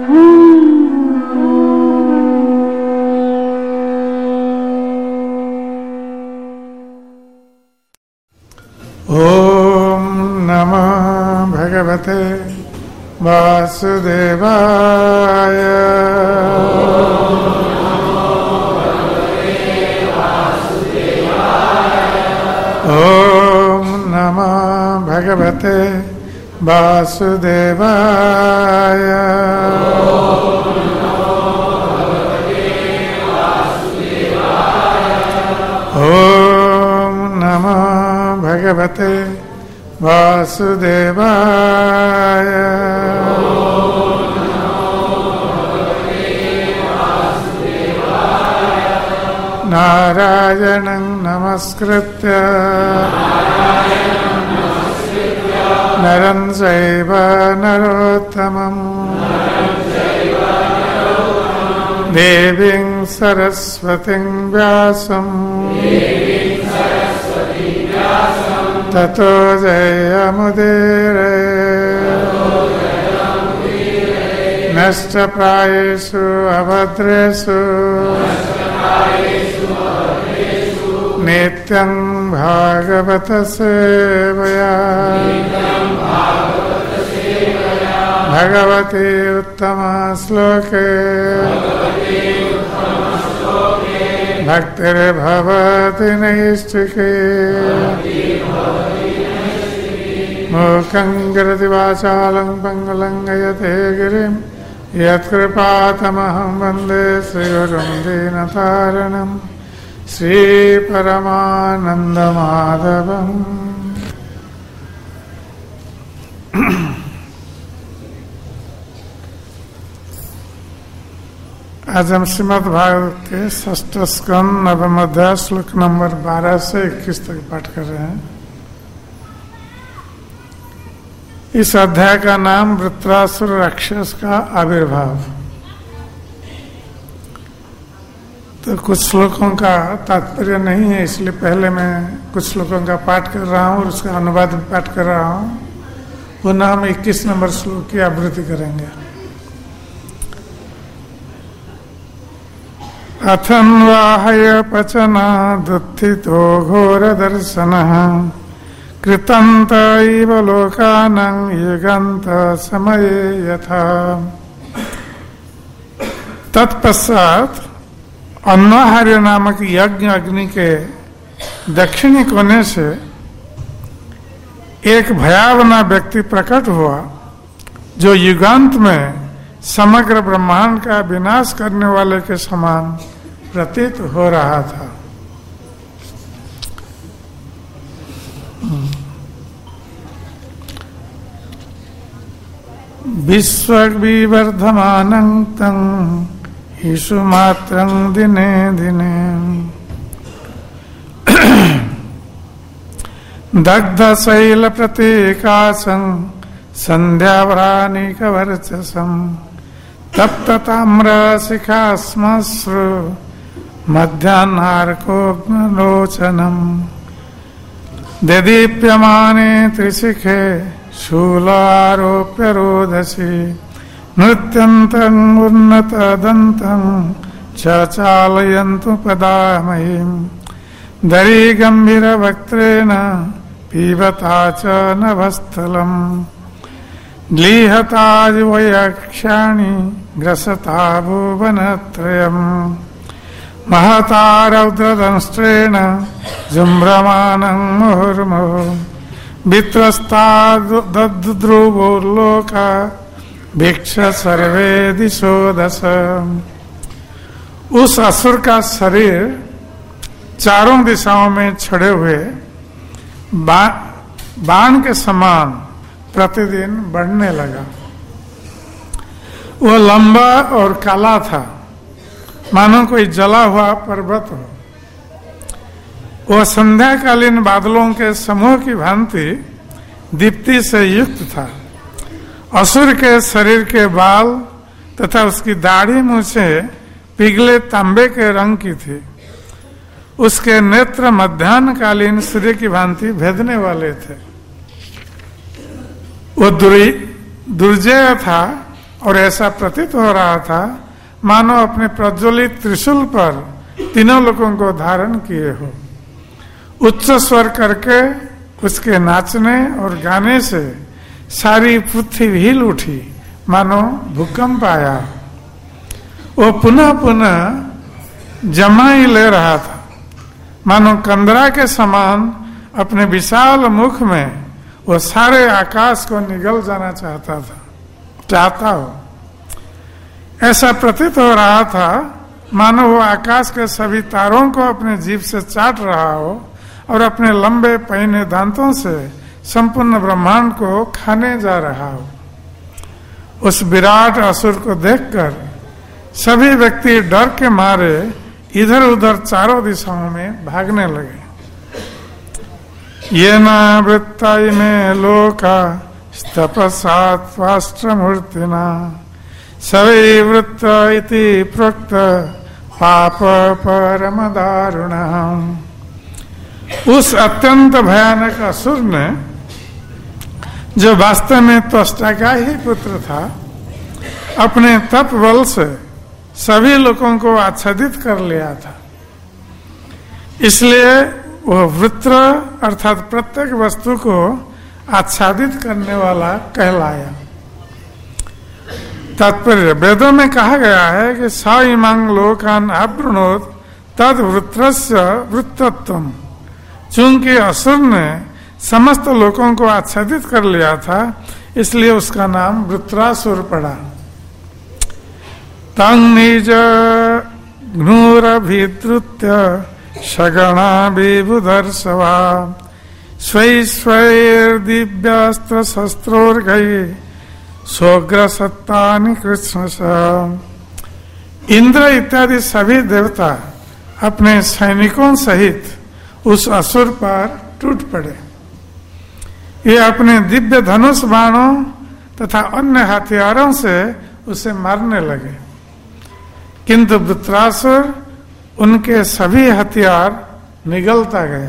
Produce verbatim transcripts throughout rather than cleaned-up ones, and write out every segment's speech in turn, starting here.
ओम नमः भगवते वासुदेवाय। ओम नमः भगवते वासुदेवाय। ओम नमः भगवते वासुदेवाय। नारायणं नमस्कृत्य नरं चैव नरोत्तमं देवीं सरस्वतीं व्यासं ततो जयमुदीरये। नष्टप्रायेषु अभद्रेषु नित्यं भागवत सेवया भगवती उत्तम श्लोके भक्तिर्भवति नैष्ठिकी। मूकं करोति वाचालं पङ्गुलं यते गिरिं यत्कृपातमहं वन्दे श्रीगुरुं दीनतारिणं श्रीपरमानन्दमाधवम्। आज हम श्रीमद् भागवत के षष्ठ स्कंद नवम अध्याय श्लोक नंबर बारह से इक्कीस तक पाठ कर रहे हैं। इस अध्याय का नाम वृत्रासुर राक्षस का आविर्भाव। तो कुछ श्लोकों का तात्पर्य नहीं है, इसलिए पहले मैं कुछ श्लोकों का पाठ कर रहा हूँ और उसका अनुवाद भी पाठ कर रहा हूँ। पुनः हम इक्कीस नंबर श्लोक की आवृत्ति करेंगे। अथन्वाहय पचनादुत्थितो घोरदर्शनः कृतन्त इव लोकानां युगन्त समये यथा। तत्पश्चात अन्वाहार्य नामक यज्ञ अग्नि के दक्षिणी कोने से एक भयावना व्यक्ति प्रकट हुआ जो युगांत में समग्र ब्रह्मांड का विनाश करने वाले के समान प्रतीत हो रहा था। विश्वविवर्धमानं तं ईशुमात्रं दिने दिने दग्धशैलप्रतीकाशं सन्ध्यावरानिकवर्चसं तप्तताम्रशिखाश्मश्रु मध्याह्नार्कोऽग्निलोचनम् ददीप्यमाने त्रिशिखे शूलारोप्य रोदसी नृत्यन्तम् उन्नतदन्तम् च चालयन्तु पदामहीम् दरीगम्भीरवक्त्रेण पीबता च नभस्थलम् ग्लीहतादिवयक्षाणि ग्रसता भुवनत्रयम् महता रौद्रदंष्ट्रेण जुम्भ्रमाणं मुहुर्मुहुः वित्रस्ता दद्रुवोर्लोका भिक्ष सर्वे दिशो दश। उस असुर का शरीर चारों दिशाओं में छड़े हुए बा, बाण के समान प्रतिदिन बढ़ने लगा। वो लंबा और काला था, मानो कोई जला हुआ पर्वत हो। वह संध्याकालीन बादलों के समूह की भांति दीप्ति से युक्त था। असुर के शरीर के बाल तथा उसकी दाढ़ी मूछें पिघले तांबे के रंग की थी। उसके नेत्र मध्याह्नकालीन सूर्य की भांति भेदने वाले थे। वो दुर्जय था और ऐसा प्रतीत हो रहा था मानो अपने प्रज्वलित त्रिशूल पर तीनों लोगों को धारण किए हो। उच्च स्वर करके उसके नाचने और गाने से सारी पृथ्वी हिल उठी, मानो भूकंप आया। वो पुनः पुनः जमाई ले रहा था, मानो कंदरा के समान अपने विशाल मुख में वो सारे आकाश को निगल जाना चाहता था चाहता हो। ऐसा प्रतीत हो रहा था मानो वो आकाश के सभी तारों को अपने जीभ से चाट रहा हो और अपने लंबे पहने दांतों से संपूर्ण ब्रह्मांड को खाने जा रहा हो। उस विराट असुर को देखकर सभी व्यक्ति डर के मारे इधर उधर चारों दिशाओं में भागने लगे। ये न वृत्ता में लोका तपसात्वाष्ट्रमूर्तिना सवै वृत्त इति प्रोक्त पाप परम दारुणम्। उस अत्यंत भयानक असुर ने, जो वास्तव में त्वष्टा का ही पुत्र था, अपने तप बल से सभी लोगों को आच्छादित कर लिया था। इसलिए वह वृत्र अर्थात प्रत्येक वस्तु को आच्छादित करने वाला कहलाया। तात्पर्य, वेदों में कहा गया है कि स इमां लोकान आवृणोत तद वृत्रस्य वृत्तत्वम्। चूंकि असुर ने समस्त लोगों को आच्छादित कर लिया था, इसलिए उसका नाम वृत्रासुर पड़ा। तंग निज घ्नूरभिद्रुत्य सगणा विबुधर्षवा स्वैश्वैर्दिव्यास्त्र शस्त्रोर्गये स्वग्रसत्तानि कृष्णश। इंद्र इत्यादि सभी देवता अपने सैनिकों सहित उस असुर पर टूट पड़े। ये अपने दिव्य धनुष बाणों तथा अन्य हथियारों से उसे मारने लगे, किंतु वृत्रासुर उनके सभी हथियार निगलता गया।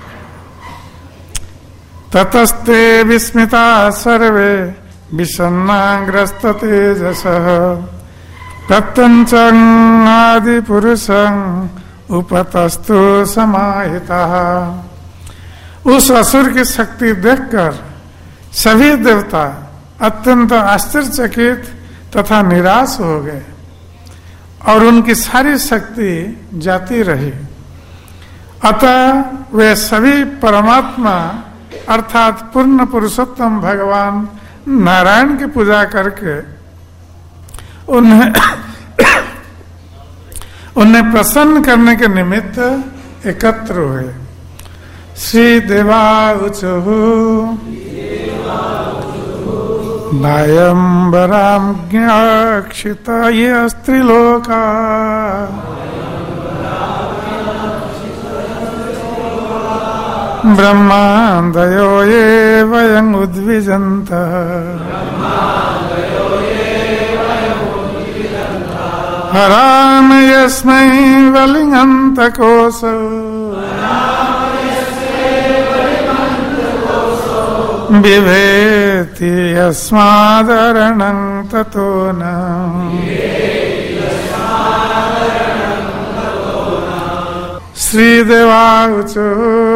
ततस्ते विस्मिता सर्वे विषन्नाग्रस्त तेजसः प्रत्यञ्चं आदि पुरुषं उपतस्तु समाहितः। उस असुर की शक्ति देखकर सभी देवता अत्यंत आश्चर्यचकित तथा निराश हो गए और उनकी सारी शक्ति जाती रही। अतः वे सभी परमात्मा अर्थात पूर्ण पुरुषोत्तम भगवान नारायण की पूजा करके उन्हें उन्हें प्रसन्न करने के निमित्त एकत्र हुए। श्री देवाउचुः नायंबरां ज्ञाक्षिताय स्त्रीलोका ब्रह्मादयो ये वयं उद्विजन्तः हराम यस्मै वलिङ्गन्तकोऽसौ बिभेति यस्मादरणं ततो न। श्री देवाउचु,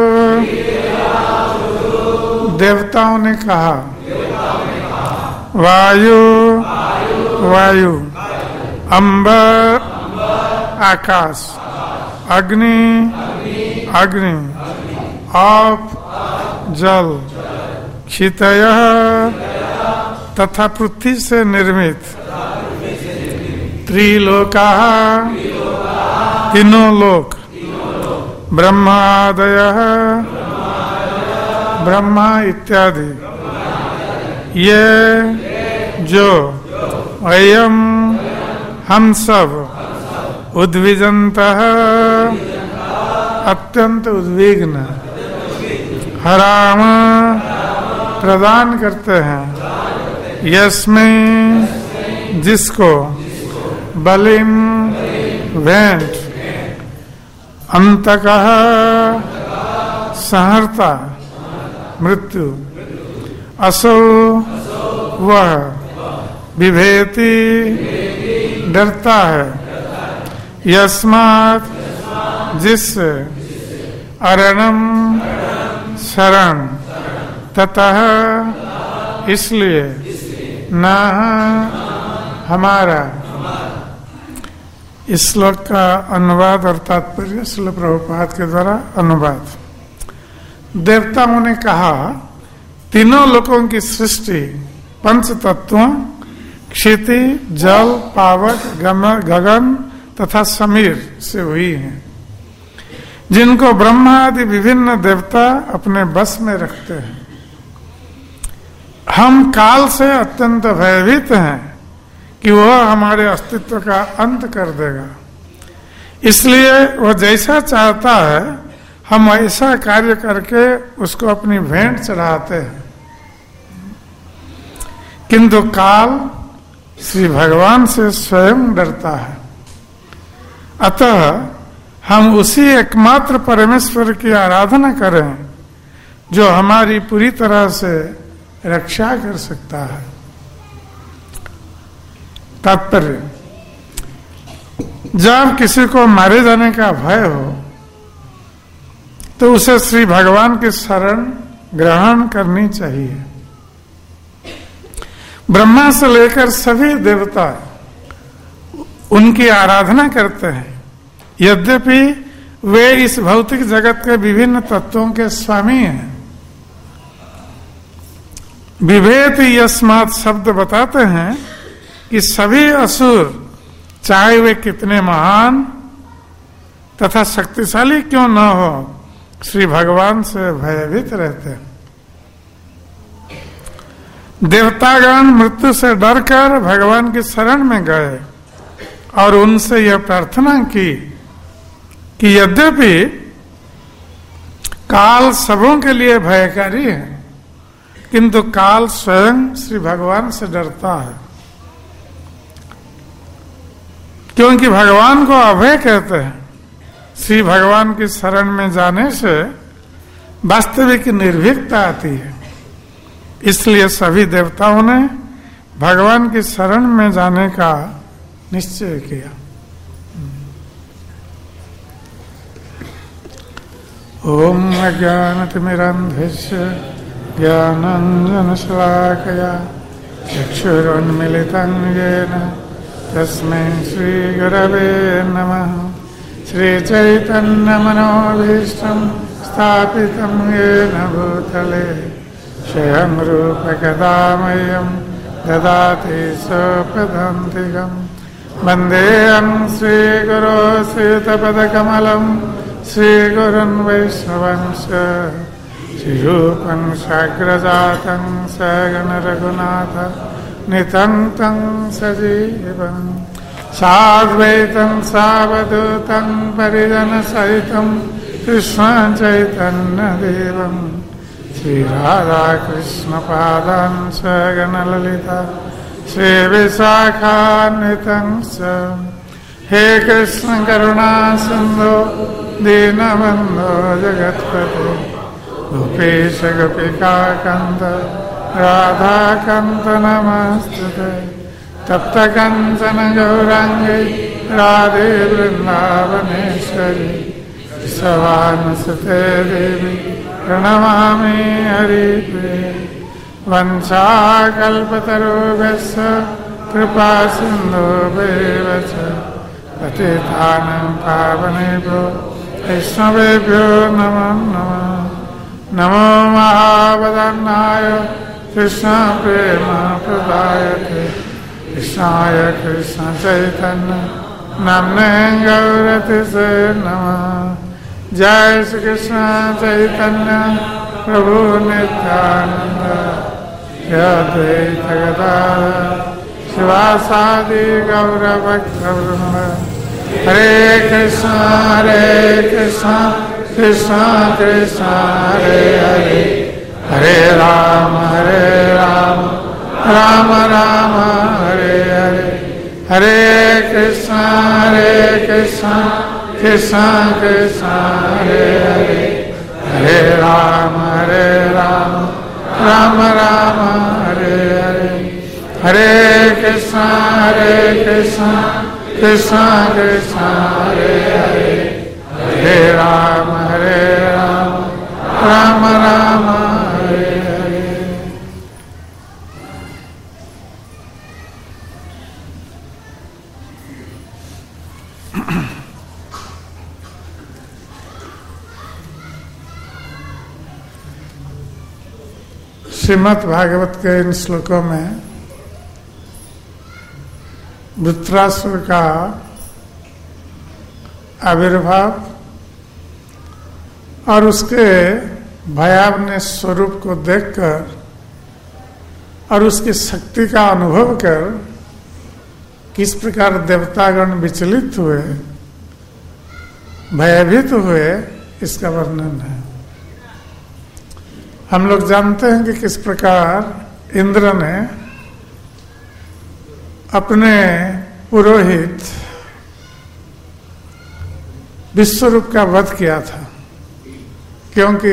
देवताओं ने कहा, वायु वायु, अंबर आकाश, अग्नि अग्नि, आप जल, क्षितय तथा पृथ्वी से निर्मित, त्रिलोका तीनों लोक, ब्रह्मादय ब्रह्मा इत्यादि, ये जो अयम हम सब उद्विजन्तः अत्यंत उद्विग्न, हराम प्रदान करते हैं, यस्मै जिसको, बलिम वेंट, अंतकः संहर्ता मृत्यु, असौ वह, विभेति डरता है, यस्मात् जिससे, अरणम शरण, ततः इसलिए, न हमारा। इस श्लोक का अनुवाद और तात्पर्य श्रील प्रभुपाद के द्वारा अनुवाद। देवताओं ने कहा, तीनों लोकों की सृष्टि पंच तत्वों क्षिति, जल, पावक, गगन तथा समीर से हुई है, जिनको ब्रह्मा आदि विभिन्न देवता अपने बस में रखते हैं। हम काल से अत्यंत भयभीत हैं कि वह हमारे अस्तित्व का अंत कर देगा, इसलिए वह जैसा चाहता है हम ऐसा कार्य करके उसको अपनी भेंट चढ़ाते हैं। किंतु काल श्री भगवान से स्वयं डरता है, अतः हम उसी एकमात्र परमेश्वर की आराधना करें जो हमारी पूरी तरह से रक्षा कर सकता है। तात्पर्य, जब किसी को मारे जाने का भय हो तो उसे श्री भगवान की शरण ग्रहण करनी चाहिए। ब्रह्मा से लेकर सभी देवता उनकी आराधना करते हैं, यद्यपि वे इस भौतिक जगत के विभिन्न तत्वों के स्वामी हैं। विभेद यस्मात् शब्द बताते हैं कि सभी असुर, चाहे वे कितने महान तथा शक्तिशाली क्यों न हो, श्री भगवान से भयभीत रहते हैं। देवतागण मृत्यु से डरकर भगवान की शरण में गए और उनसे यह प्रार्थना की कि यद्यपि काल सबों के लिए भयकारी है, किंतु काल स्वयं श्री भगवान से डरता है, क्योंकि भगवान को अभय कहते हैं। श्री भगवान की शरण में जाने से वास्तविक निर्भीकता आती है, इसलिए सभी देवताओं ने भगवान की शरण में जाने का निश्चय किया। ओम अज्ञानतिमिरन्धस्य ज्ञानाञ्जनशलाकया चक्षुरुन्मिलितं येन तस्मै श्रीगुरवे नमः। श्रीचैतन्यमनोभीष्टं स्थापितं येन भूतले स्वयं रूपकदा मह्यं ददाति स्वपदान्तिकं। वन्देऽहं श्रीगुरो श्रीयुतपदकमलं श्रीगुरुन् वैष्णवंश श्रीरूपं साग्रजातं सगणरघुनाथ नितं सजीवं साद्वैतं सावधूतं परिजनसहितं कृष्ण चैतन्यदेवं श्रीराधाकृष्णपादान् सगणललिता श्रीविशाखान्वितं च। हे कृष्ण करुणा सिन्धो दीनबन्धो जगत्पते गोपेश गोपिकाकान्त राधाकान्त नमस्तुते। तप्त कंचन गौरांगी राधे वृंदावनेश्वरी सवानुसुते देवी प्रणमामि हरिप्रिये। वंशाकल्पतरुभ्यश्च कृपा सिन्धुभ्येव च पतितानां पावनेभ्यो वैष्णवेभ्यो नमो नमः। नमो महावदन्नाय कृष्ण प्रेम प्रदायते कृष्णाय कृष्ण चैतन्य नाम्ने गौरतिसे नमः। जय श्री कृष्ण चैतन्य प्रभु नित्यानंद अद्वैत गदाधर शिवासादि गौरभक्तवृंद। हरे कृष्ण हरे कृष्ण कृष्ण कृष्ण हरे हरे हरे राम हरे राम राम राम हरे हरे। हरे कृष्ण हरे कृष्ण कृष्ण कृष्ण हरे हरे हरे राम हरे राम राम राम हरे हरे। हरे कृष्णा हरे कृष्णा कृष्णा कृष्णा हरे हरे हरे राम हरे राम राम राम हरे हरे। श्रीमद् भागवत के इन श्लोकों में वृत्रासुर का आविर्भाव और उसके भयावह स्वरूप को देखकर और उसकी शक्ति का अनुभव कर किस प्रकार देवतागण विचलित हुए, भयभीत हुए, इसका वर्णन है। हम लोग जानते हैं कि किस प्रकार इंद्र ने अपने पुरोहित विश्वरूप का वध किया था, क्योंकि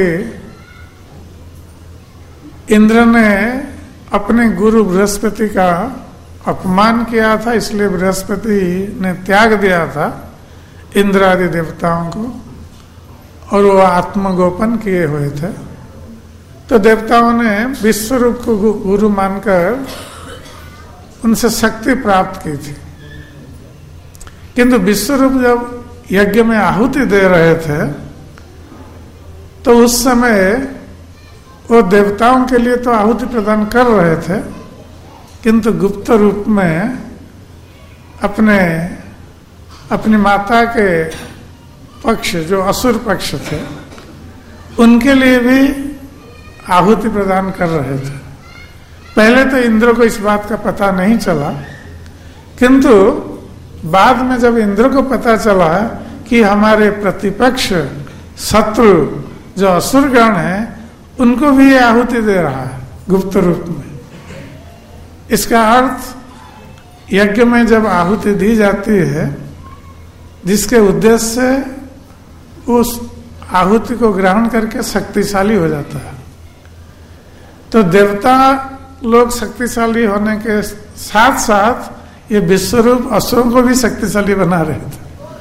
इंद्र ने अपने गुरु बृहस्पति का अपमान किया था, इसलिए बृहस्पति ने त्याग दिया था इंद्र आदि देवताओं को और वो आत्मगोपन किए हुए थे। तो देवताओं ने विश्वरूप को गुरु मानकर उनसे शक्ति प्राप्त की थी, किंतु विश्वरूप जब यज्ञ में आहुति दे रहे थे तो उस समय वो देवताओं के लिए तो आहुति प्रदान कर रहे थे, किंतु गुप्त रूप में अपने अपनी माता के पक्ष, जो असुर पक्ष थे, उनके लिए भी आहुति प्रदान कर रहे थे। पहले तो इंद्र को इस बात का पता नहीं चला, किंतु बाद में जब इंद्र को पता चला कि हमारे प्रतिपक्ष शत्रु जो असुरगण है उनको भी ये आहुति दे रहा है गुप्त रूप में, इसका अर्थ यज्ञ में जब आहुति दी जाती है जिसके उद्देश्य से उस आहुति को ग्रहण करके शक्तिशाली हो जाता है, तो देवता लोग शक्तिशाली होने के साथ साथ ये विश्वरूप असुरों को भी शक्तिशाली बना रहे थे।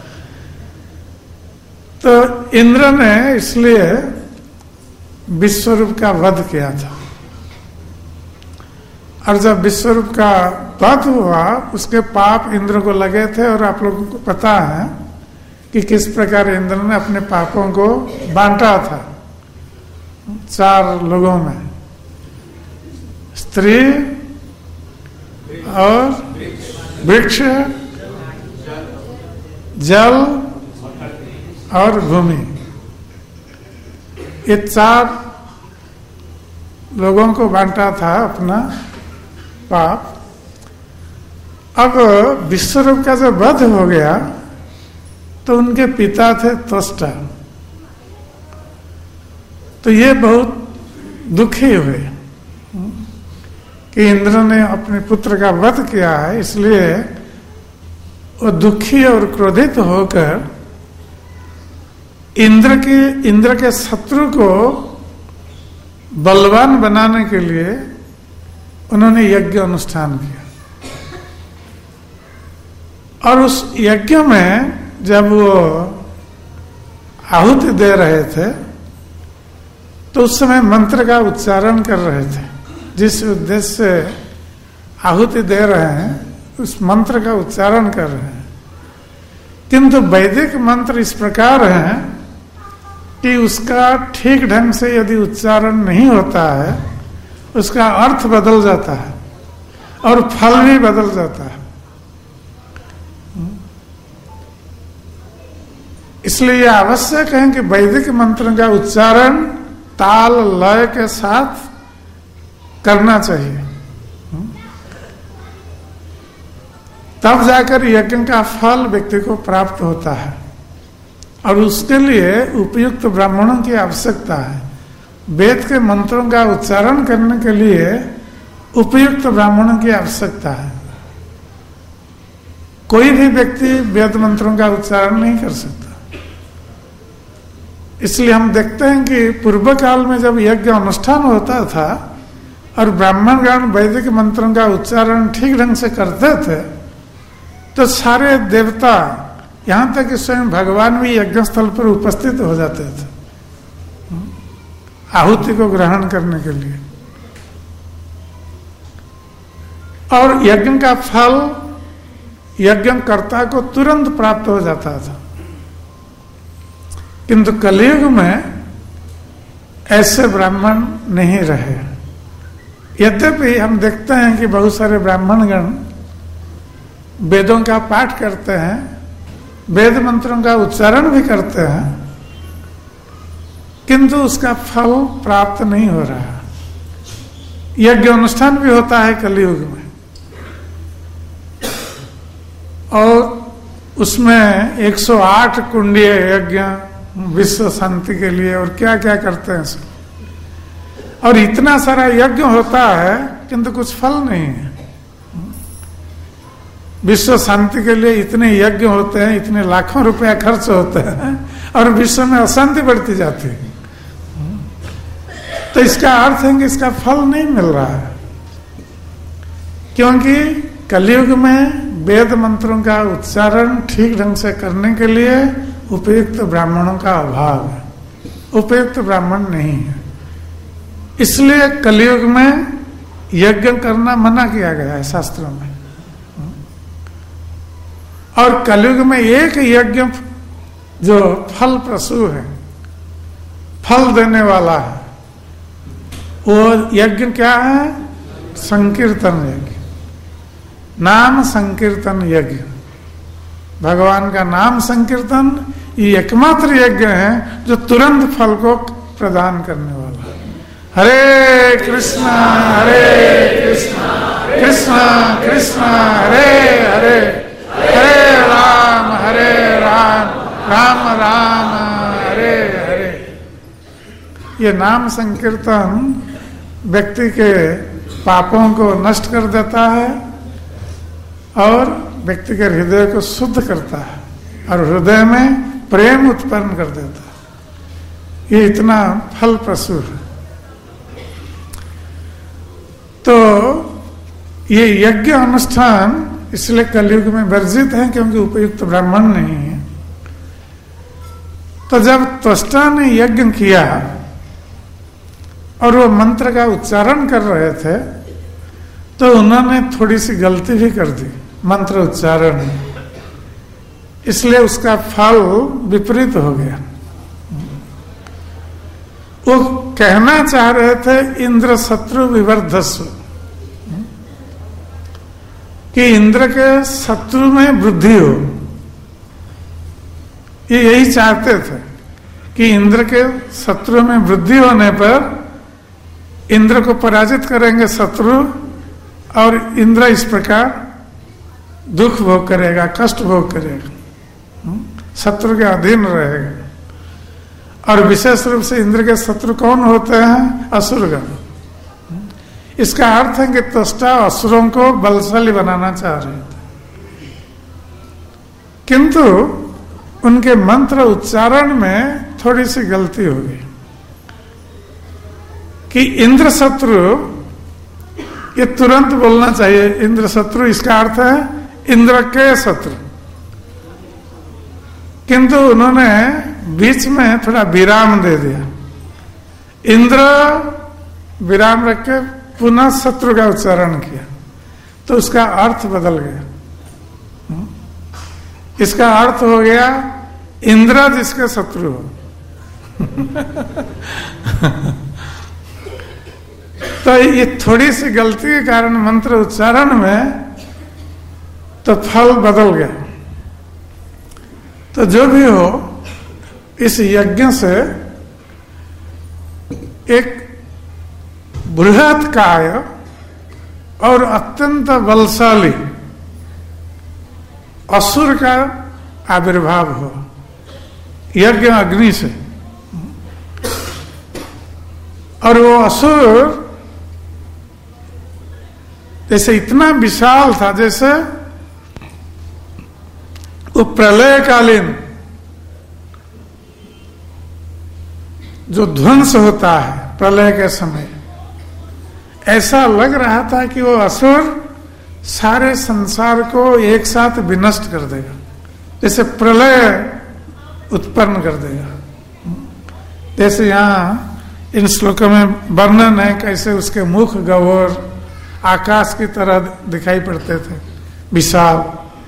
तो इंद्र ने इसलिए विश्वरूप का वध किया था, और जब विश्वरूप का वध हुआ उसके पाप इंद्र को लगे थे, और आप लोगों को पता है कि किस प्रकार इंद्र ने अपने पापों को बांटा था चार लोगों में, स्त्री और वृक्ष, जल और भूमि, ये चार लोगों को बांटा था अपना पाप। अब विश्वरूप का जब वध हो गया तो उनके पिता थे त्वष्टा, तो ये बहुत दुखी हुए कि इंद्र ने अपने पुत्र का वध किया है, इसलिए वो दुखी और क्रोधित होकर इंद्र के इंद्र के शत्रु को बलवान बनाने के लिए उन्होंने यज्ञ अनुष्ठान किया। और उस यज्ञ में जब वो आहुति दे रहे थे तो उस समय मंत्र का उच्चारण कर रहे थे, जिस उद्देश्य से आहुति दे रहे हैं उस मंत्र का उच्चारण कर रहे हैं, किंतु वैदिक मंत्र इस प्रकार है कि उसका ठीक ढंग से यदि उच्चारण नहीं होता है उसका अर्थ बदल जाता है और फल भी बदल जाता है। इसलिए यह आवश्यक है कि वैदिक मंत्र का उच्चारण ताल लय के साथ करना चाहिए, तब जाकर यज्ञ का फल व्यक्ति को प्राप्त होता है। और उसके लिए उपयुक्त ब्राह्मणों की आवश्यकता है। वेद के मंत्रों का उच्चारण करने के लिए उपयुक्त ब्राह्मणों की आवश्यकता है। कोई भी व्यक्ति वेद मंत्रों का उच्चारण नहीं कर सकता। इसलिए हम देखते हैं कि पूर्व काल में जब यज्ञ अनुष्ठान होता था और ब्राह्मणगण वैदिक मंत्रों का उच्चारण ठीक ढंग से करते थे तो सारे देवता, यहां तक कि स्वयं भगवान भी यज्ञ स्थल पर उपस्थित हो जाते थे आहुति को ग्रहण करने के लिए। और यज्ञ का फल यज्ञकर्ता को तुरंत प्राप्त हो जाता था। किंतु कलयुग में ऐसे ब्राह्मण नहीं रहे। यद्यपि हम देखते हैं कि बहुत सारे ब्राह्मणगण वेदों का पाठ करते हैं, वेद मंत्रों का उच्चारण भी करते हैं, किंतु उसका फल प्राप्त नहीं हो रहा। यज्ञ अनुष्ठान भी होता है कलयुग में और उसमें एक सौ आठ कुंडीय यज्ञ विश्व शांति के लिए और क्या क्या करते हैं सब, और इतना सारा यज्ञ होता है किंतु कुछ फल नहीं है। विश्व शांति के लिए इतने यज्ञ होते हैं, इतने लाखों रुपया खर्च होते हैं और विश्व में अशांति बढ़ती जाती है। तो इसका अर्थ है कि इसका फल नहीं मिल रहा है, क्योंकि कलयुग में वेद मंत्रों का उच्चारण ठीक ढंग से करने के लिए उपयुक्त ब्राह्मणों का अभाव है, उपयुक्त ब्राह्मण नहीं है। इसलिए कलयुग में यज्ञ करना मना किया गया है शास्त्रों में। और कलयुग में एक यज्ञ जो फल प्रसू है, फल देने वाला है, वो यज्ञ क्या है? संकीर्तन यज्ञ, नाम संकीर्तन यज्ञ। भगवान का नाम संकीर्तन ये एकमात्र यज्ञ है जो तुरंत फल को प्रदान करने वाला है। हरे कृष्णा हरे कृष्णा कृष्णा कृष्णा हरे हरे, हरे राम हरे राम राम राम हरे हरे। ये नाम संकीर्तन व्यक्ति के पापों को नष्ट कर देता है और व्यक्ति के हृदय को शुद्ध करता है और हृदय में प्रेम उत्पन्न कर देता है। ये इतना फल प्रसू है। तो ये यज्ञ अनुष्ठान इसलिए कलयुग में वर्जित है क्योंकि उपयुक्त ब्राह्मण नहीं है। तो जब त्वष्टा ने यज्ञ किया और वो मंत्र का उच्चारण कर रहे थे तो उन्होंने थोड़ी सी गलती भी कर दी मंत्र उच्चारण में, इसलिए उसका फल विपरीत हो गया। वो कहना चाह रहे थे इंद्र शत्रु विवर्धस्व, कि इंद्र के शत्रु में वृद्धि हो। ये यही चाहते थे कि इंद्र के शत्रु में वृद्धि होने पर इंद्र को पराजित करेंगे शत्रु और इंद्र इस प्रकार दुख भोग करेगा, कष्ट भोग करेगा, शत्रु के अधीन रहेगा। और विशेष रूप से इंद्र के शत्रु कौन होते हैं? असुरगण। इसका अर्थ है कि त्वष्टा असुरों को बलशाली बनाना चाह रहे थे, किंतु उनके मंत्र उच्चारण में थोड़ी सी गलती हो गई कि इंद्र शत्रु ये तुरंत बोलना चाहिए। इंद्र शत्रु इसका अर्थ है इंद्र के शत्रु, किंतु उन्होंने बीच में थोड़ा विराम दे दिया। इंद्र विराम रख के पुनः शत्रु का उच्चारण किया तो उसका अर्थ बदल गया। इसका अर्थ हो गया इंद्र जिसके शत्रु हो। तो ये थोड़ी सी गलती के कारण मंत्र उच्चारण में तो फल बदल गया। तो जो भी हो, इस यज्ञ से एक बृहत काय और अत्यंत बलशाली असुर का आविर्भाव हो यज्ञ अग्नि से। और वो असुर जैसे इतना विशाल था, जैसे वो प्रलयकालीन जो ध्वंस होता है प्रलय के समय, ऐसा लग रहा था कि वो असुर सारे संसार को एक साथ विनष्ट कर देगा, जैसे प्रलय उत्पन्न कर देगा। जैसे यहाँ इन श्लोकों में वर्णन है कैसे उसके मुख गौर आकाश की तरह दिखाई पड़ते थे, विशाल,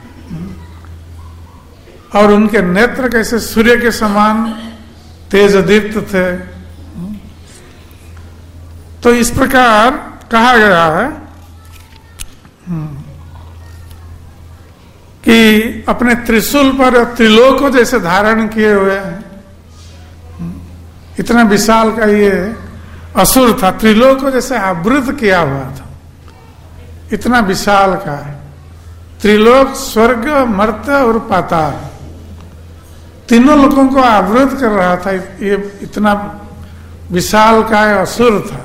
और उनके नेत्र कैसे सूर्य के समान तेज दीप्त थे। तो इस प्रकार कहा गया है कि अपने त्रिशूल पर त्रिलोक को जैसे धारण किए हुए हैं, इतना विशाल का ये असुर था, त्रिलोक को जैसे आवृत किया हुआ था, इतना विशाल का है। त्रिलोक, स्वर्ग, मर्त्य और पाताल, तीनों लोगों को आवृत कर रहा था। ये इतना विशाल का असुर था,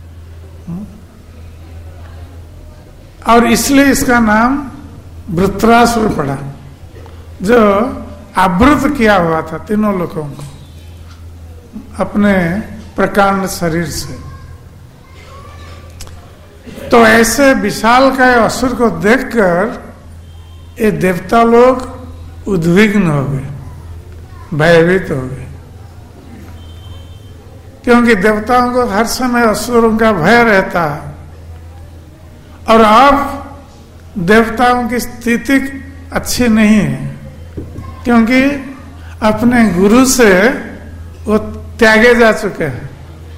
और इसलिए इसका नाम वृत्रासुर पड़ा, जो आवृत किया हुआ था तीनों लोगों को अपने प्रकांड शरीर से। तो ऐसे विशाल का असुर को देखकर ये देवता लोग उद्विग्न हो गए, भयभीत हो गए, क्योंकि देवताओं को हर समय असुरों का भय रहता है। और अब देवताओं की स्थिति अच्छी नहीं है, क्योंकि अपने गुरु से वो त्यागे जा चुके हैं,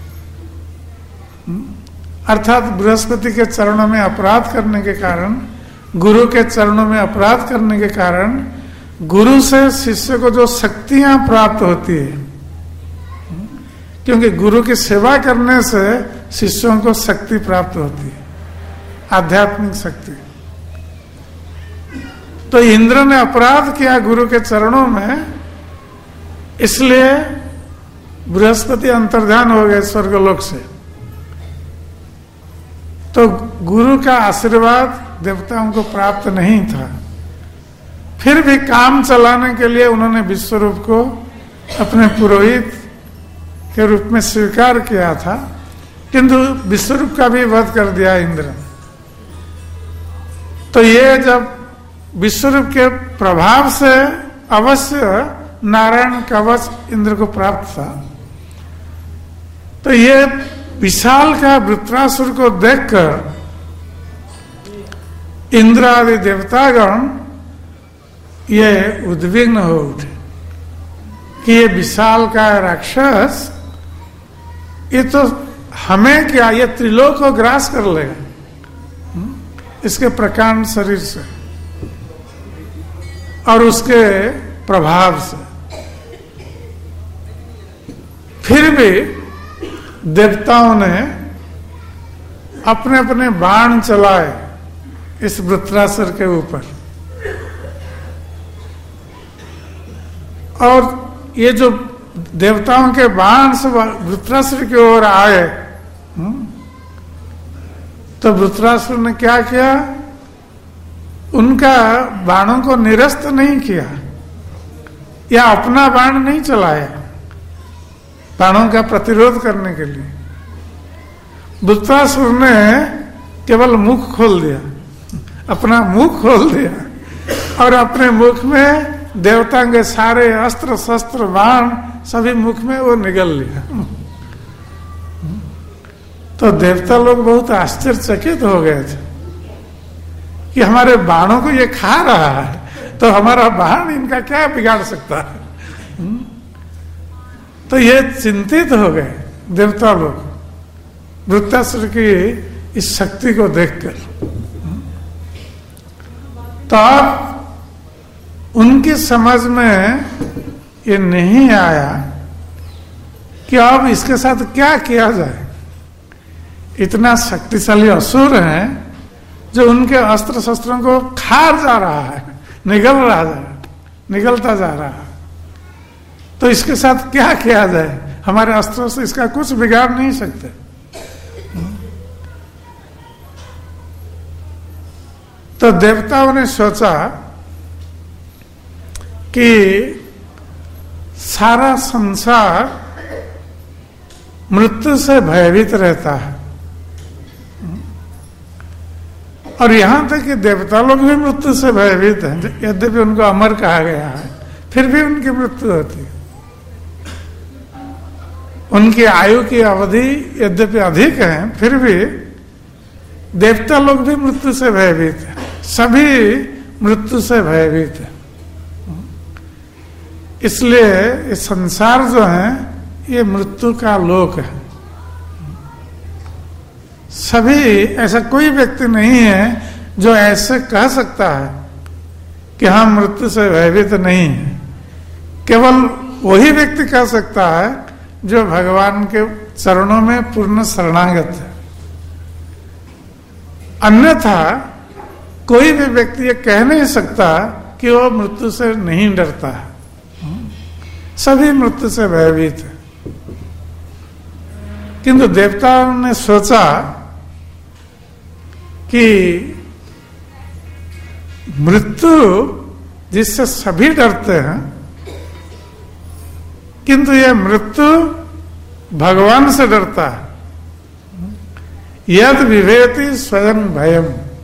अर्थात बृहस्पति के चरणों में अपराध करने के कारण, गुरु के चरणों में अपराध करने के कारण गुरु से शिष्य को जो शक्तियां प्राप्त होती है, क्योंकि गुरु की सेवा करने से शिष्यों को शक्ति प्राप्त होती है, आध्यात्मिक शक्ति। तो इंद्र ने अपराध किया गुरु के चरणों में, इसलिए बृहस्पति अंतर्धान हो गए स्वर्गलोक से। तो गुरु का आशीर्वाद देवताओं को प्राप्त नहीं था। फिर भी काम चलाने के लिए उन्होंने विश्वरूप को अपने पुरोहित के रूप में स्वीकार किया था, किंतु विश्वरूप का भी वध कर दिया इंद्र। तो ये जब विश्वरूप के प्रभाव से अवश्य नारायण कवच इंद्र को प्राप्त था, तो ये विशाल का वृत्रासुर को देखकर इंद्र आदि देवतागण ये उद्विग्न हो उठे कि ये विशाल का राक्षस, ये तो हमें क्या, ये त्रिलोक को ग्रास कर लेगा इसके प्रकांड शरीर से और उसके प्रभाव से। फिर भी देवताओं ने अपने अपने बाण चलाए इस वृत्रासुर के ऊपर, और ये जो देवताओं के बाण से वृत्रासुर की ओर आए, तो वृत्रासुर ने क्या किया, उनका बाणों को निरस्त नहीं किया या अपना बाण नहीं चलाया बाणों का प्रतिरोध करने के लिए। वृत्रासुर ने केवल मुख खोल दिया, अपना मुख खोल दिया और अपने मुख में देवता के सारे अस्त्र शस्त्र बाण सभी मुख में वो निगल लिया। तो देवता लोग बहुत आश्चर्यचकित हो गए थे कि हमारे बाणों को ये खा रहा है, तो हमारा बाण इनका क्या बिगाड़ सकता है। तो ये चिंतित हो गए देवता लोग वृत्रासुर की इस शक्ति को देखकर। तो अब उनकी समझ में ये नहीं आया कि अब इसके साथ क्या किया जाए। इतना शक्तिशाली असुर है जो उनके अस्त्र शस्त्रों को खा जा रहा है, निगल रहा है, निगलता जा रहा है। तो इसके साथ क्या किया जाए, हमारे अस्त्रों से इसका कुछ बिगाड़ नहीं सकते। तो देवताओं ने सोचा कि सारा संसार मृत्यु से भयभीत रहता है, और यहां तक कि देवता लोग भी मृत्यु से भयभीत हैं, यद्यपि उनको अमर कहा गया है, फिर भी उनकी मृत्यु होती है। उनकी आयु की अवधि यद्यपि अधिक है, फिर भी देवता लोग भी मृत्यु से भयभीत हैं, सभी मृत्यु से भयभीत हैं। इसलिए ये संसार जो है ये मृत्यु का लोक है। सभी, ऐसा कोई व्यक्ति नहीं है जो ऐसे कह सकता है कि हम मृत्यु से भयभीत नहीं है। केवल वही व्यक्ति कह सकता है जो भगवान के चरणों में पूर्ण शरणागत है। अन्यथा कोई भी व्यक्ति ये कह नहीं सकता कि वो मृत्यु से नहीं डरता है। सभी मृत्यु से भयभीत है। किंतु देवताओं ने सोचा कि मृत्यु जिससे सभी डरते हैं, किंतु यह मृत्यु भगवान से डरता है। यद विवेति स्वयं भयम,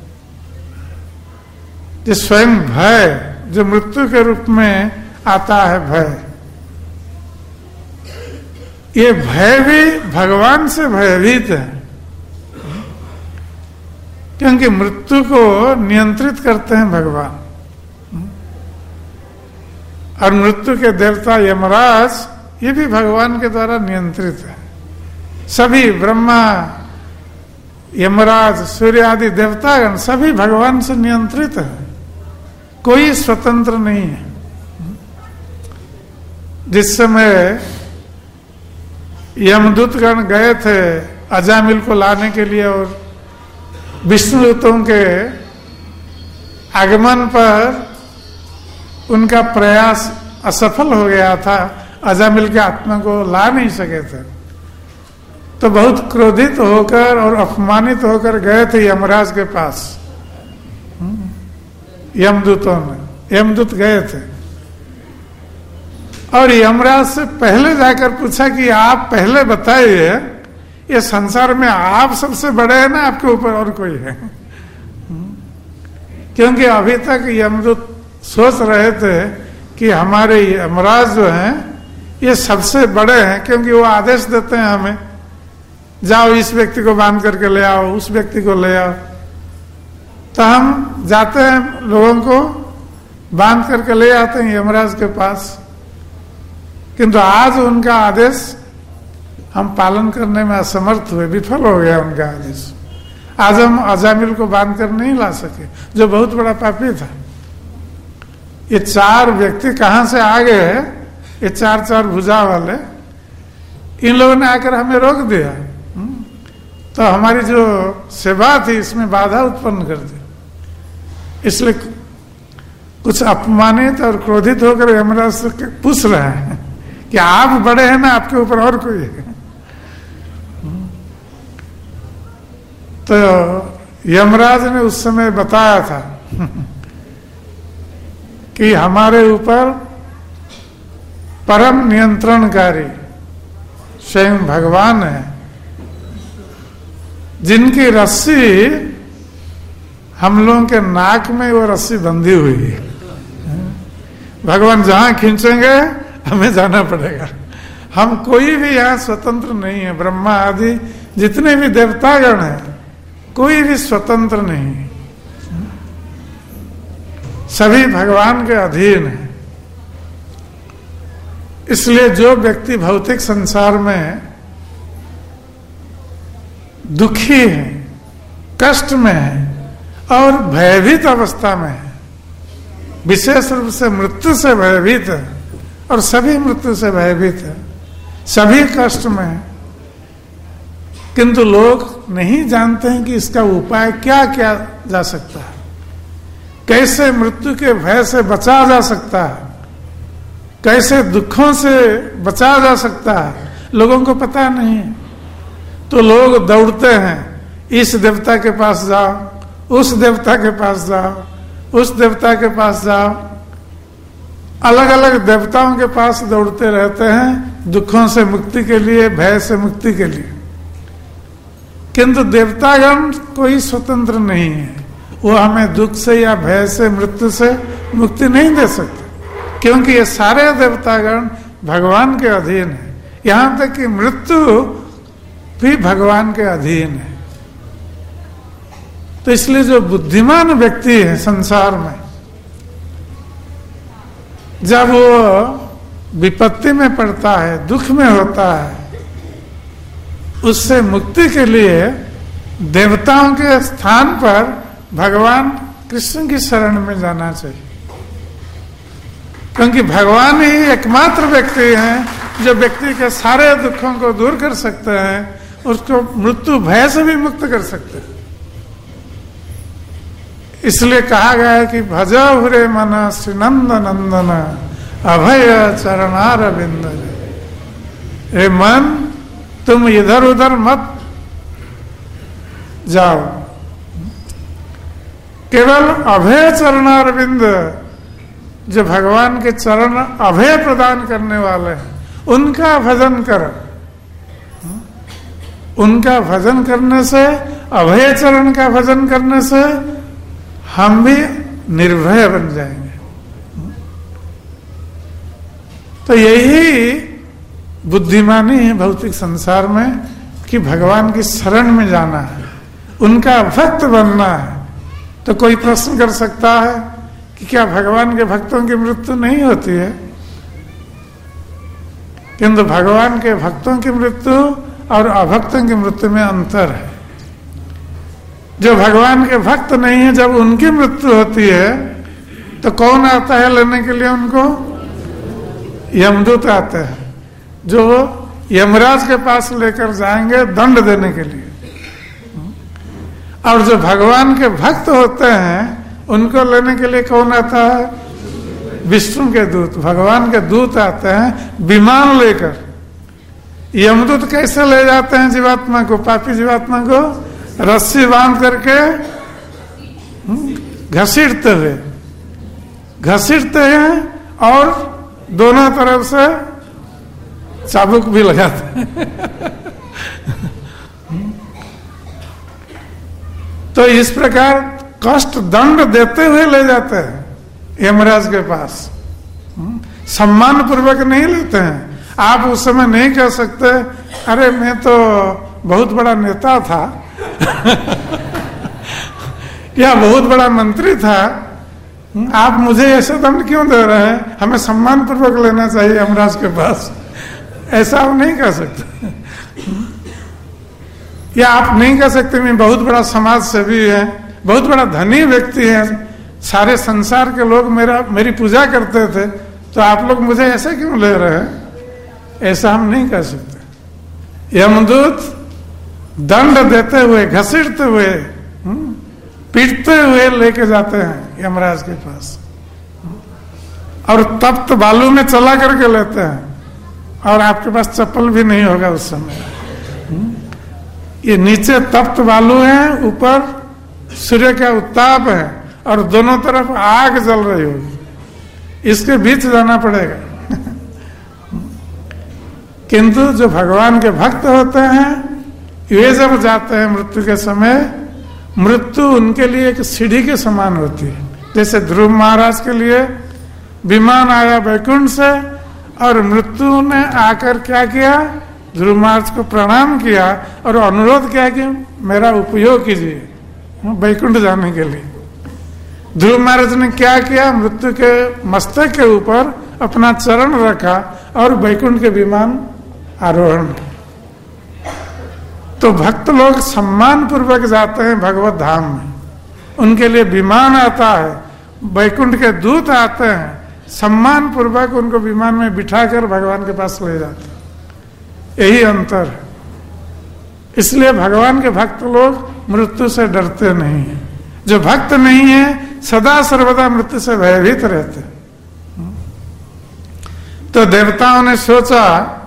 जो स्वयं भय, जो मृत्यु के रूप में आता है भय, ये भय भी भगवान से भयभीत है, क्योंकि मृत्यु को नियंत्रित करते हैं भगवान। और मृत्यु के देवता यमराज ये भी भगवान के द्वारा नियंत्रित है। सभी ब्रह्मा, यमराज, सूर्य आदि देवतागण सभी भगवान से नियंत्रित है, कोई स्वतंत्र नहीं है। जिस समय यमदूतगण गए थे अजामिल को लाने के लिए और विष्णुदूतों के आगमन पर उनका प्रयास असफल हो गया था, अजामिल के आत्मा को ला नहीं सके थे, तो बहुत क्रोधित होकर और अपमानित होकर गए थे यमराज के पास। यमदूतों ने, यमदूत गए थे और यमराज से पहले जाकर पूछा कि आप पहले बताइए, ये संसार में आप सबसे बड़े हैं ना, आपके ऊपर और कोई है? क्योंकि अभी तक यमदूत सोच रहे थे कि हमारे यमराज जो हैं ये सबसे बड़े हैं, क्योंकि वो आदेश देते हैं हमें, जाओ इस व्यक्ति को बांध करके ले आओ, उस व्यक्ति को ले आओ। तो हम जाते हैं, लोगों को बांध करके ले आते हैं यमराज के पास। किंतु आज उनका आदेश हम पालन करने में असमर्थ हुए, विफल हो गया उनका आदेश। आज हम अजामिल को बांध कर नहीं ला सके, जो बहुत बड़ा पापी था। ये चार व्यक्ति कहां से आ गए हैं? ये चार चार भुजा वाले, इन लोगों ने आकर हमें रोक दिया, तो हमारी जो सेवा थी इसमें बाधा उत्पन्न कर दी। इसलिए कुछ अपमानित और क्रोधित होकर यमराज से पूछ रहे हैं कि आप बड़े हैं ना, आपके ऊपर और कोई है? तो यमराज ने उस समय बताया था कि हमारे ऊपर परम नियंत्रणकारी स्वयं भगवान है, जिनकी रस्सी हम लोगों के नाक में वो रस्सी बंधी हुई है। भगवान जहां खींचेंगे हमें जाना पड़ेगा। हम कोई भी यहाँ स्वतंत्र नहीं है। ब्रह्मा आदि जितने भी देवतागण हैं कोई भी स्वतंत्र नहीं, सभी भगवान के अधीन है। इसलिए जो व्यक्ति भौतिक संसार में दुखी है, कष्ट में है और भयभीत अवस्था में है, विशेष रूप से मृत्यु से भयभीत है, और सभी मृत्यु से भयभीत है, सभी कष्ट में है, किंतु लोग नहीं जानते हैं कि इसका उपाय क्या क्या जा सकता है, कैसे मृत्यु के भय से बचा जा सकता है, कैसे दुखों से बचा जा सकता है, लोगों को पता नहीं है। तो लोग दौड़ते हैं, इस देवता के पास जाओ, उस देवता के पास जाओ, उस देवता के पास जाओ, अलग अलग देवताओं के पास दौड़ते रहते हैं दुखों से मुक्ति के लिए, भय से मुक्ति के लिए। किंतु देवतागण कोई स्वतंत्र नहीं है, वो हमें दुख से या भय से, मृत्यु से मुक्ति नहीं दे सकते, क्योंकि ये सारे देवतागण भगवान के अधीन है। यहां तक कि मृत्यु भी भगवान के अधीन है। तो इसलिए जो बुद्धिमान व्यक्ति है संसार में, जब वो विपत्ति में पड़ता है, दुख में होता है, उससे मुक्ति के लिए देवताओं के स्थान पर भगवान कृष्ण की शरण में जाना चाहिए, क्योंकि भगवान ही एकमात्र व्यक्ति हैं जो व्यक्ति के सारे दुखों को दूर कर सकते हैं, उसको मृत्यु भय से भी मुक्त कर सकते हैं। इसलिए कहा गया है कि भजो हुरे मन श्रीनंद नंदन अभय चरणार बिंद। हे मन, तुम इधर उधर मत जाओ, केवल अभय चरणार बिंद, जो भगवान के चरण अभय प्रदान करने वाले हैं, उनका भजन करो। उनका भजन करने से, अभय चरण का भजन करने से हम भी निर्भय बन जाएंगे। तो यही बुद्धिमानी है भौतिक संसार में, कि भगवान की शरण में जाना है, उनका भक्त बनना है। तो कोई प्रश्न कर सकता है कि क्या भगवान के भक्तों की मृत्यु नहीं होती है? किंतु भगवान के भक्तों की मृत्यु और अभक्तों की मृत्यु में अंतर है। जो भगवान के भक्त नहीं है, जब उनकी मृत्यु होती है तो कौन आता है लेने के लिए उनको? यमदूत आते हैं, जो यमराज के पास लेकर जाएंगे दंड देने के लिए। और जो भगवान के भक्त होते हैं, उनको लेने के लिए कौन आता है? विष्णु के दूत, भगवान के दूत आते हैं विमान लेकर। यमदूत कैसे ले जाते हैं जीवात्मा को, पापी जीवात्मा को? रस्सी बांध करके घसीटते हुए घसीटते हैं और दोनों तरफ से चाबुक भी लगाते हैं। तो इस प्रकार कष्ट दंड देते हुए ले जाते हैं यमराज के पास, सम्मान पूर्वक नहीं लेते हैं। आप उस समय नहीं कह सकते अरे मैं तो बहुत बड़ा नेता था या बहुत बड़ा मंत्री था, आप मुझे ऐसे दंड क्यों दे रहे हैं? हमें सम्मान पूर्वक लेना चाहिए यमराज के पास, ऐसा आप नहीं कह सकते। या आप नहीं कह सकते मैं बहुत बड़ा समाज सेवी है, बहुत बड़ा धनी व्यक्ति है, सारे संसार के लोग मेरा मेरी पूजा करते थे, तो आप लोग मुझे ऐसे क्यों ले रहे हैं? ऐसा हम नहीं कह सकते। यमदूत दंड देते हुए, घसीटते हुए, पीटते हुए लेके जाते हैं यमराज के पास, और तप्त बालू में चला करके लेते हैं, और आपके पास चप्पल भी नहीं होगा उस समय। ये नीचे तप्त बालू है, ऊपर सूर्य का उत्ताप है, और दोनों तरफ आग जल रही होगी, इसके बीच जाना पड़ेगा। किंतु जो भगवान के भक्त होते हैं, वे जब जाते हैं मृत्यु के समय, मृत्यु उनके लिए एक सीढ़ी के समान होती है। जैसे ध्रुव महाराज के लिए विमान आया वैकुंठ से, और मृत्यु ने आकर क्या किया? ध्रुव महाराज को प्रणाम किया और अनुरोध किया कि मेरा उपयोग कीजिए वैकुंठ जाने के लिए। ध्रुव महाराज ने क्या किया? मृत्यु के मस्तक के ऊपर अपना चरण रखा और वैकुंठ के विमान आरोहण किया। तो भक्त लोग सम्मान पूर्वक जाते हैं भगवत धाम में, उनके लिए विमान आता है, वैकुंठ के दूत आते हैं, सम्मान पूर्वक उनको विमान में बिठाकर भगवान के पास ले जाते हैं। यही अंतर है। इसलिए भगवान के भक्त लोग मृत्यु से डरते नहीं हैं। जो भक्त नहीं है सदा सर्वदा मृत्यु से भयभीत रहते हैं। तो देवताओं ने सोचा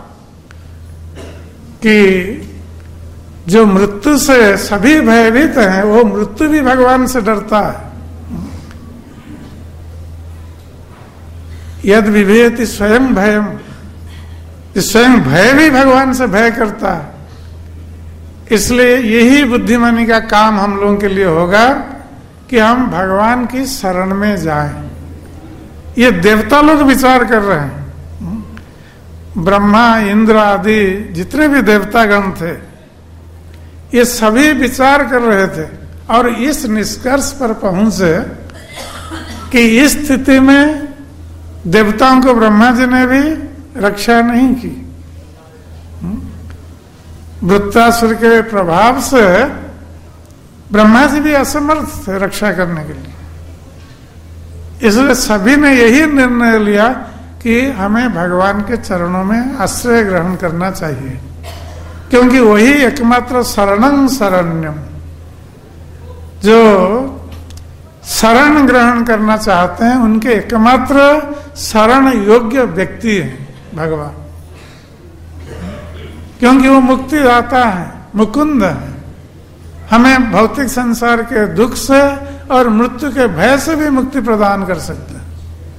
कि जो मृत्यु से सभी भयभीत हैं, वो मृत्यु भी भगवान से डरता है। यद विभेति स्वयं भयम, स्वयं भय भी भगवान से भय करता है। इसलिए यही बुद्धिमानी का काम हम लोगों के लिए होगा कि हम भगवान की शरण में जाएं। ये देवता लोग विचार कर रहे हैं। ब्रह्मा, इंद्र आदि जितने भी देवतागण थे, ये सभी विचार कर रहे थे और इस निष्कर्ष पर पहुंचे कि इस स्थिति में देवताओं को ब्रह्मा जी ने भी रक्षा नहीं की। वृत्तासुर के प्रभाव से ब्रह्मा जी भी असमर्थ थे रक्षा करने के लिए। इसलिए सभी ने यही निर्णय लिया कि हमें भगवान के चरणों में आश्रय ग्रहण करना चाहिए, क्योंकि वही एकमात्र शरणं शरण्यम, जो शरण ग्रहण करना चाहते हैं उनके एकमात्र शरण योग्य व्यक्ति है भगवान, क्योंकि वो मुक्ति दाता है, मुकुंद है। हमें भौतिक संसार के दुख से और मृत्यु के भय से भी मुक्ति प्रदान कर सकते हैं।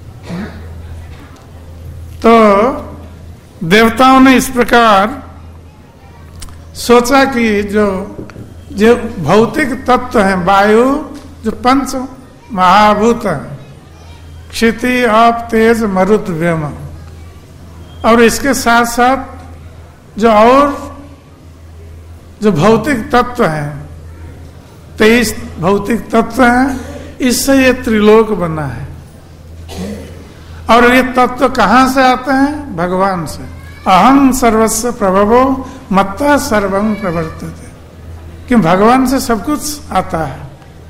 तो देवताओं ने इस प्रकार सोचा कि जो जो भौतिक तत्व हैं, वायु, जो पंच महाभूत हैं, क्षिति, आप, तेज, मरुत, व्योम, और इसके साथ साथ जो और जो भौतिक तत्व हैं, तेईस भौतिक तत्व हैं, इससे ये त्रिलोक बना है। और ये तत्व कहाँ से आते हैं? भगवान से। अहं सर्वस्व प्रभवो मत्ता सर्वं प्रवर्तते, कि भगवान से सब कुछ आता है।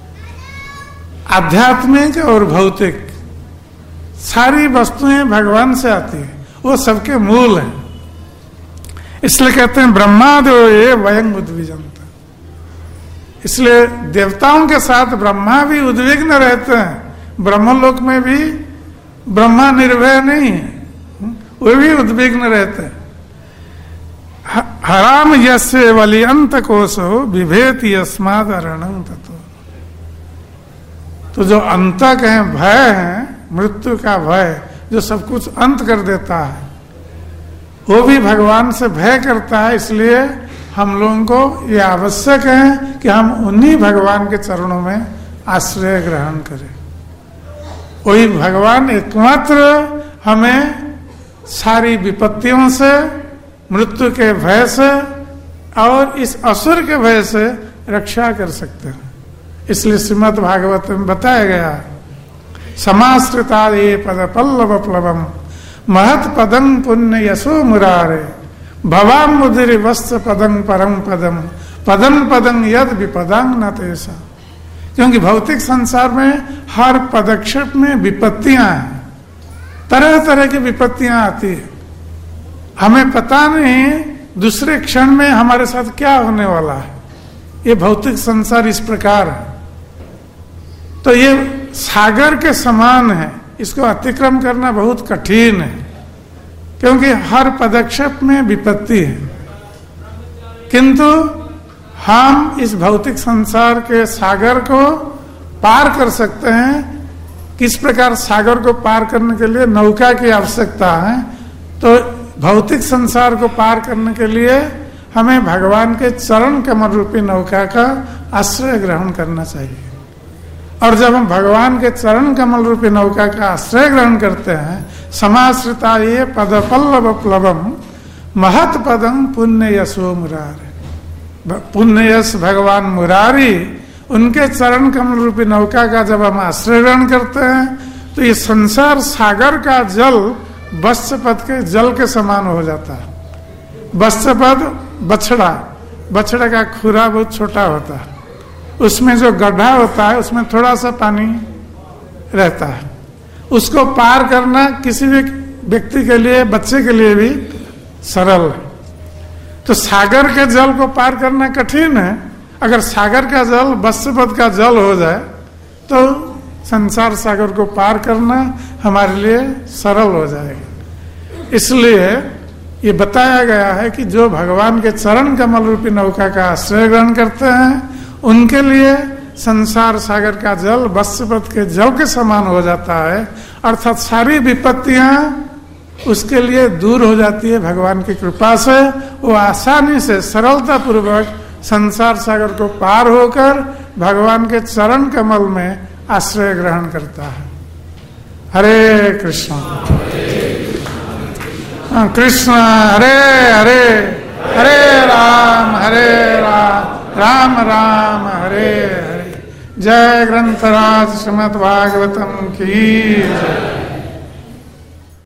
आध्यात्मिक और भौतिक सारी वस्तुएं भगवान से आती है, वो सबके मूल हैं। इसलिए कहते हैं ब्रह्मादयो ये वयं उद्विजन्त। इसलिए देवताओं के साथ ब्रह्मा भी उद्विग्न रहते हैं। ब्रह्मलोक में भी ब्रह्मा निर्भय नहीं है, वो भी उद्विग्न रहते हैं। हराम यस्य वलि अंत कोशो विभेति यस्माद अरणं ततो। तो जो अंतक है, भय है, मृत्यु का भय जो सब कुछ अंत कर देता है, वो भी भगवान से भय करता है। इसलिए हम लोगों को ये आवश्यक है कि हम उन्हीं भगवान के चरणों में आश्रय ग्रहण करें। वही भगवान एकमात्र हमें सारी विपत्तियों से, मृत्यु के भय से और इस असुर के भय से रक्षा कर सकते हैं। इसलिए श्रीमद् भागवत में बताया गया, समाश्रिता ये पद पल्लव प्लवम महत पदं पुण्य यशो मुरारे भवाम मुदिर वस्त्र पदं परम पदम पदं पदं यद विपदांग न तेसा। क्योंकि भौतिक संसार में हर पदक्षेप में विपत्तियां हैं, तरह तरह की विपत्तियां आती है। हमें पता नहीं दूसरे क्षण में हमारे साथ क्या होने वाला है। ये भौतिक संसार इस प्रकार है। तो ये सागर के समान है, इसको अतिक्रम करना बहुत कठिन है, क्योंकि हर पदक्षेप में विपत्ति है। किंतु हम इस भौतिक संसार के सागर को पार कर सकते हैं। किस प्रकार सागर को पार करने के लिए नौका की आवश्यकता है, तो भौतिक संसार को पार करने के लिए हमें भगवान के चरण कमल रूपी नौका का आश्रय ग्रहण करना चाहिए। और जब हम भगवान के चरण कमल रूपी नौका का आश्रय ग्रहण करते हैं, समाश्रिता ये पद पल्लव प्लवम महत पदं पुण्य यशो मुरारे। पुण्य यश भगवान मुरारी, उनके चरण कमल रूपी नौका का जब हम आश्रय ग्रहण करते हैं, तो ये संसार सागर का जल वत्सपद के जल के समान हो जाता है। वत्सपद बछड़ा, बछड़ा का खुरा बहुत छोटा होता है, उसमें जो गड्ढा होता है उसमें थोड़ा सा पानी रहता है। उसको पार करना किसी भी व्यक्ति के लिए, बच्चे के लिए भी सरल है। तो सागर के जल को पार करना कठिन है। अगर सागर का जल वत्सपद का जल हो जाए तो संसार सागर को पार करना हमारे लिए सरल हो जाएगा। इसलिए ये बताया गया है कि जो भगवान के चरण कमल रूपी नौका का आश्रय ग्रहण करते हैं, उनके लिए संसार सागर का जल वत्सपद के जल के समान हो जाता है। अर्थात सारी विपत्तियां उसके लिए दूर हो जाती है भगवान की कृपा से। वो आसानी से, सरलता पूर्वक संसार सागर को पार होकर भगवान के चरण कमल में आश्रय ग्रहण करता है। हरे कृष्ण कृष्ण हरे हरे, हरे राम हरे राम, राम राम हरे हरे। जय ग्रंथराज श्रीमद् भागवतम की जय।